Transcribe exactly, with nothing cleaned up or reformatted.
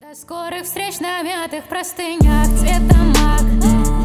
До скорых встреч на мятых простынях цвета мак.